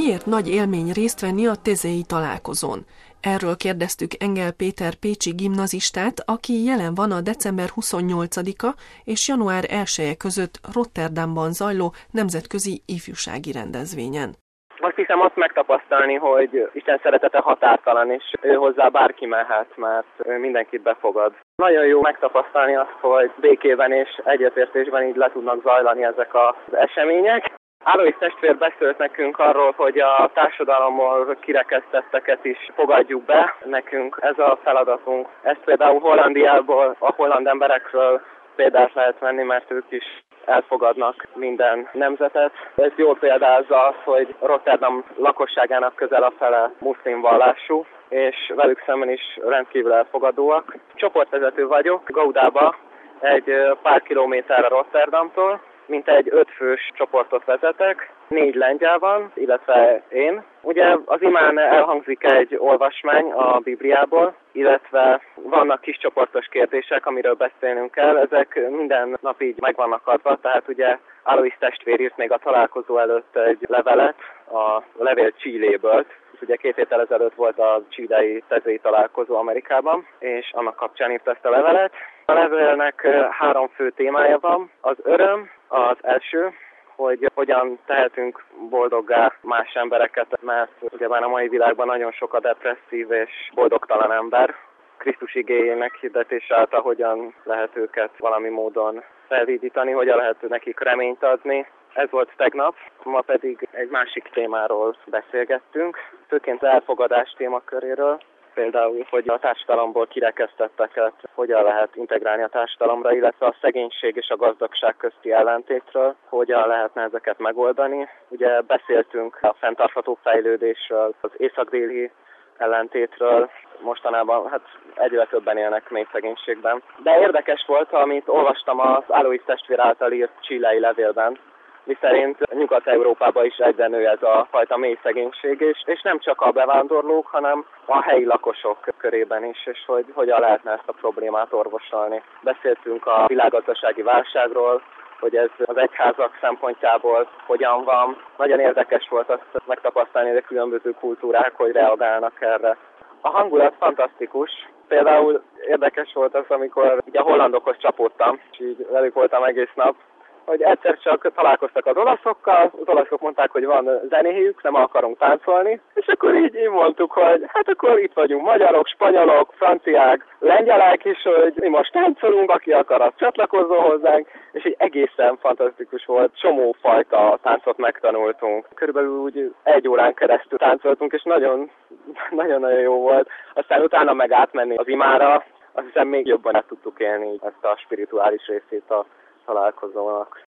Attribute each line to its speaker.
Speaker 1: Miért nagy élmény részt venni a Thései találkozón? Erről kérdeztük Engel Péter pécsi gimnazistát, aki jelen van a december 28-a és január 1-e között Rotterdamban zajló nemzetközi ifjúsági rendezvényen.
Speaker 2: Azt hiszem azt megtapasztalni, hogy Isten szeretete határtalan, és ő hozzá bárki mehet, mert ő mindenkit befogad. Nagyon jó megtapasztalni azt, hogy békében és egyetértésben így le tudnak zajlani ezek az események. Alois testvér beszélt nekünk arról, hogy a társadalomból kirekesztetteket is fogadjuk be. Nekünk ez a feladatunk. Ezt például Hollandiából, a holland emberekről példát lehet venni, mert ők is elfogadnak minden nemzetet. Ez jól példázza azt, hogy Rotterdam lakosságának közel a fele muszlim vallású, és velük szemben is rendkívül elfogadóak. Csoportvezető vagyok Goudába, egy pár kilométerre Rotterdamtól. Mintegy 5 fős csoportot vezetek, 4 lengyel van, illetve én. Ugye az imán elhangzik egy olvasmány a Bibliából, illetve vannak kis csoportos kérdések, amiről beszélnünk kell. Ezek minden nap így meg vannak adva, tehát ugye Alois testvér írt még a találkozó előtt egy levelet, a levél Chiléből. Ugye 2 héttel ezelőtt volt a chilei Thései találkozó Amerikában, és annak kapcsán írt ezt a levelet. A levélnek 3 fő témája van. Az öröm az első, hogy hogyan tehetünk boldoggá más embereket, mert ugye már a mai világban nagyon sok a depresszív és boldogtalan ember. Krisztus igéjének hirdetése által hogyan lehet őket valami módon felvidítani, hogyan lehet nekik reményt adni. Ez volt tegnap, ma pedig egy másik témáról beszélgettünk, főként az elfogadás témaköréről. Például, hogy a társadalomból kirekesztetteket hogyan lehet integrálni a társadalomra, illetve a szegénység és a gazdagság közti ellentétről, hogyan lehetne ezeket megoldani. Ugye beszéltünk a fenntartható fejlődésről, az észak-déli ellentétről, mostanában egyre többen élnek mély szegénységben. De érdekes volt, amit olvastam az Alois testvér által írt chilei levélben, miszerint Nyugat-Európában is egyre nő ez a fajta mély szegénység, és nem csak a bevándorlók, hanem a helyi lakosok körében is, és hogy hogyan lehetne ezt a problémát orvosolni. Beszéltünk a világgazdasági válságról, hogy ez az egyházak szempontjából hogyan van. Nagyon érdekes volt azt megtapasztalni, hogy a különböző kultúrák hogy reagálnak erre. A hangulat fantasztikus. Például érdekes volt az, amikor a hollandokhoz csapódtam, és így velük voltam egész nap, hogy egyszer csak találkoztak az olaszokkal, az olaszok mondták, hogy van zenéjük, nem akarunk táncolni, és akkor így mondtuk, hogy hát akkor itt vagyunk magyarok, spanyolok, franciák, lengyelek is, hogy mi most táncolunk, aki akar, az csatlakozzon hozzánk, és így egészen fantasztikus volt, csomó fajta táncot megtanultunk. Körülbelül úgy 1 órán keresztül táncoltunk, és nagyon-nagyon jó volt. Aztán utána meg átmenni az imára, azt hiszem még jobban át tudtuk élni ezt a spirituális részét a találkozónak.